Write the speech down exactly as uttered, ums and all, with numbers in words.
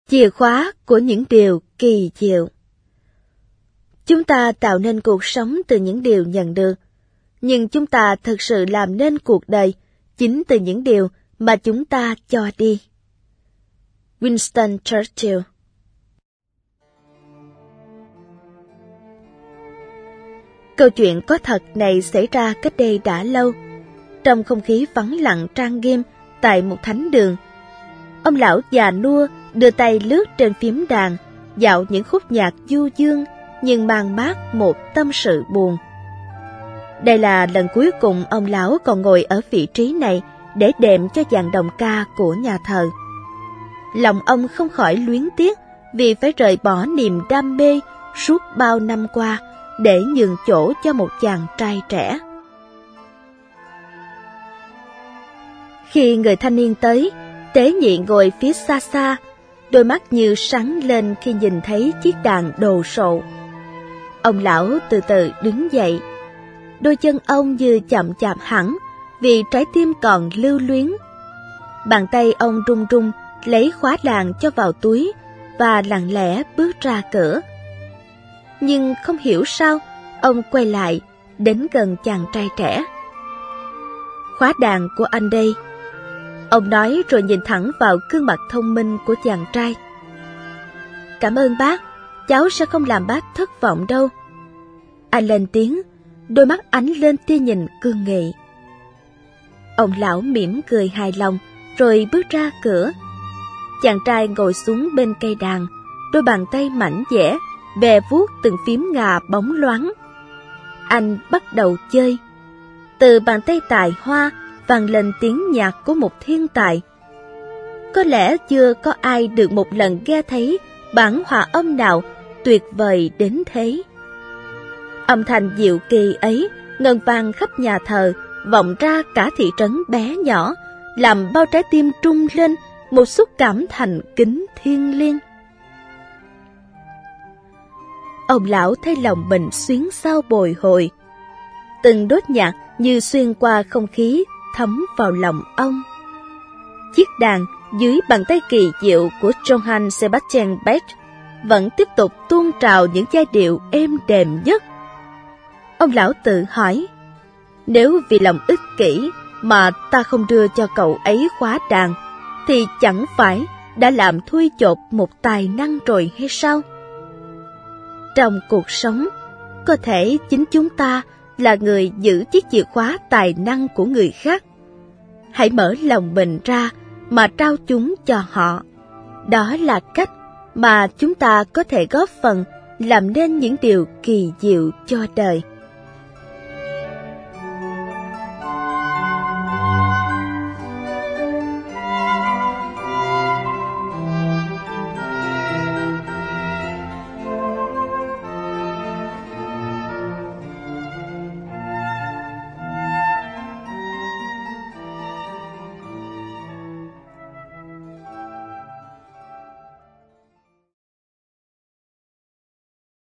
Chìa khóa của những điều kỳ diệu. Chúng ta tạo nên cuộc sống từ những điều nhận được, nhưng chúng ta thực sự làm nên cuộc đời chính từ những điều mà chúng ta cho đi. Winston Churchill. Câu chuyện có thật này xảy ra cách đây đã lâu. Trong không khí vắng lặng trang nghiêm tại một thánh đường, ông lão già nua đưa tay lướt trên phím đàn, dạo những khúc nhạc du dương nhưng mang mát một tâm sự buồn. Đây là lần cuối cùng ông lão còn ngồi ở vị trí này để đệm cho dàn đồng ca của nhà thờ. Lòng ông không khỏi luyến tiếc vì phải rời bỏ niềm đam mê suốt bao năm qua để nhường chỗ cho một chàng trai trẻ. Khi người thanh niên tới, tế nhị ngồi phía xa xa, đôi mắt như sáng lên khi nhìn thấy chiếc đàn đồ sộ. Ông lão từ từ đứng dậy, đôi chân ông như chậm chạp hẳn vì trái tim còn lưu luyến. Bàn tay ông run run lấy khóa đàn cho vào túi và lặng lẽ bước ra cửa. Nhưng không hiểu sao, ông quay lại, đến gần chàng trai trẻ. Khóa đàn của anh đây. Ông nói rồi nhìn thẳng vào gương mặt thông minh của chàng trai. Cảm ơn bác, cháu sẽ không làm bác thất vọng đâu. Anh lên tiếng, đôi mắt ánh lên tia nhìn cương nghị. Ông lão mỉm cười hài lòng, rồi bước ra cửa. Chàng trai ngồi xuống bên cây đàn, đôi bàn tay mảnh dẻ, bè vuốt từng phím ngà bóng loáng. Anh bắt đầu chơi. Từ bàn tay tài hoa vang lên tiếng nhạc của một thiên tài. Có lẽ chưa có ai được một lần nghe thấy bản hòa âm nào tuyệt vời đến thế. Âm thanh diệu kỳ ấy ngân vang khắp nhà thờ, vọng ra cả thị trấn bé nhỏ, làm bao trái tim trung lên một xúc cảm thành kính thiêng liêng. Ông lão thấy lòng mình xuyến xao bồi hồi. Từng đốt nhạc như xuyên qua không khí thấm vào lòng ông. Chiếc đàn dưới bàn tay kỳ diệu của Johann Sebastian Bach vẫn tiếp tục tuôn trào những giai điệu êm đềm nhất. Ông lão tự hỏi, nếu vì lòng ích kỷ mà ta không đưa cho cậu ấy khóa đàn, thì chẳng phải đã làm thui chột một tài năng rồi hay sao? Trong cuộc sống, có thể chính chúng ta là người giữ chiếc chìa khóa tài năng của người khác. Hãy mở lòng mình ra mà trao chúng cho họ. Đó là cách mà chúng ta có thể góp phần làm nên những điều kỳ diệu cho đời.